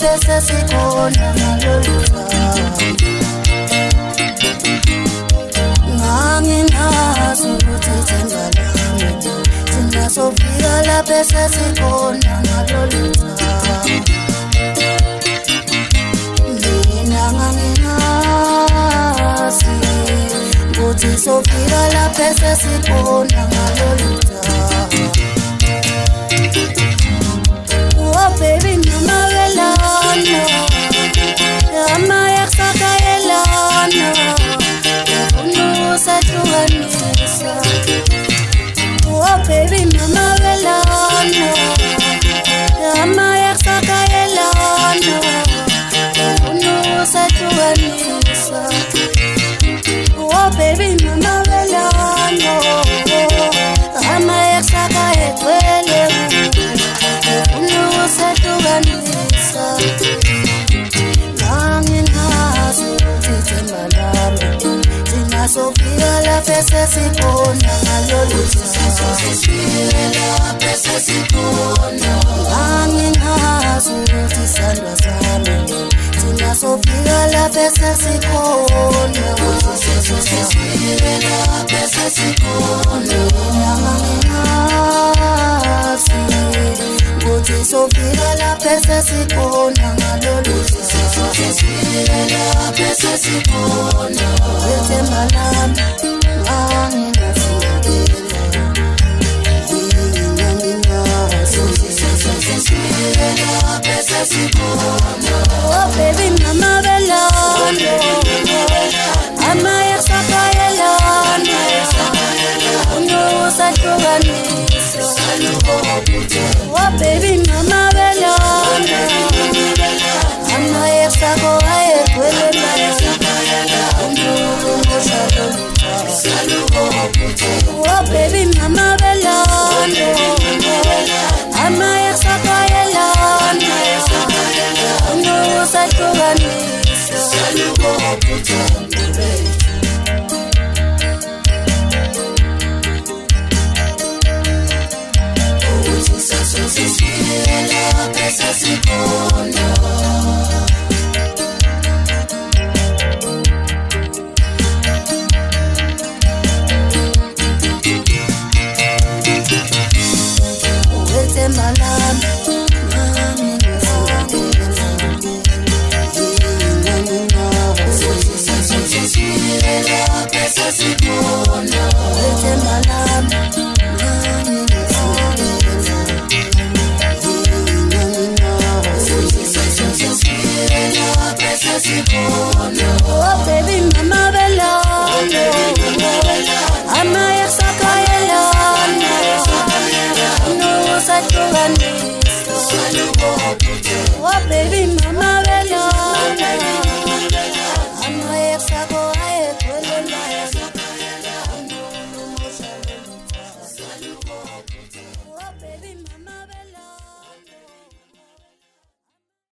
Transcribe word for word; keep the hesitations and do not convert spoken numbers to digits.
lapha sesikhona ngaloluhla. Nganginazi ukuthi ithemba lami thina sofika lapha sesikhona ngaloluhla. Mina nganginazi ukuthi sofika lapha sesikhona ngaloluhla. Oh baby, mama velana, mama yaksaka yelana, unusa tuganisa. Oh baby, mama velana, mama yaksaka yelana, unusa tuganisa. Oh baby, mama velana, mama yaksaka yetwele. Setuganisa nganginazi ithemba lami thina sofika lapha sesikhona ngaloluhla. Nganginazi ukuthi isandla sami thina sofika lapha sesikhona. Nganginazi ukuthi sofika lapha sesikhona ngaloluhla. Ithemba lami nganginazinikela, oh baby mama velana, ama yaksaka yelana, unusa tuganisa. Oh baby mama velana, ama yaksaka yetwele, unusa tuganisa. Oh baby mama velana, ama yaksaka yelana, unusa tuganisa. Oh baby mama